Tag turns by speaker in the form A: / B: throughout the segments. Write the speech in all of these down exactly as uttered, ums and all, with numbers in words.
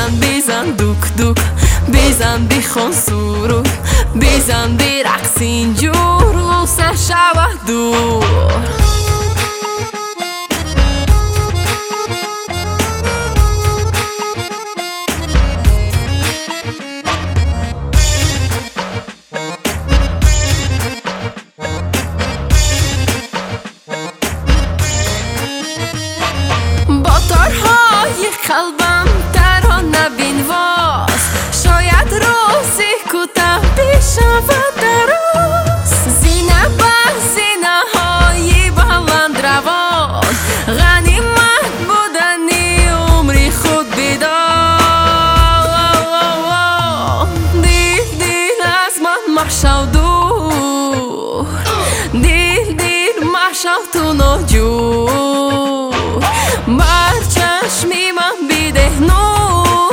A: بزن بزن دوک دوک بزن بخون سرود بزن برقص اینجور غصه شود دور قلبم ترانه بینواز شاید روزی کوتاه بشود دراز زینه بر زینه های بلند روان غنیمت بودنی عمری خود بدان دیل دیل از من مشو دور دیل دیل مشو تو نجور بر چشمی من بیده نور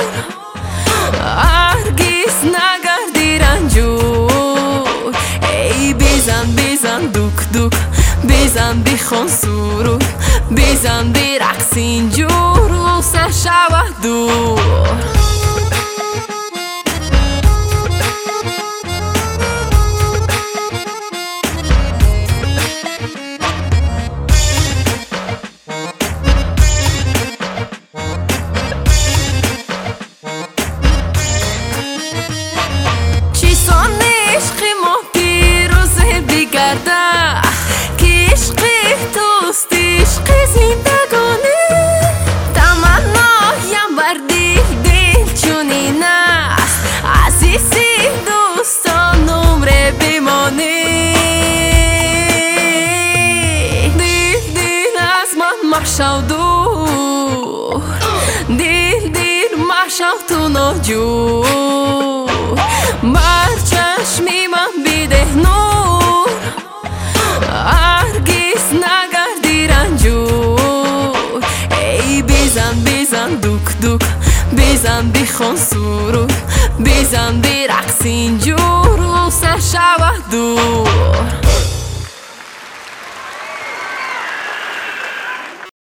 A: هرگز نگردی رنجور ای بزن بزن دوک دوک بزن بخون سرود بزن برقص اینجور غصه شود دور که عشق توست عشق زندگانی تمنایم بر دل دل چنین است عزیزی دوستان عمر بمانی دل دل از من مشو دور دل دل مشو تو نجور بر چشمی من بیده نور هرگز نگردی رنجور ای بزن بزن دوک دوک بزن بخون سرود بزن برقص اینجور غصه شود دور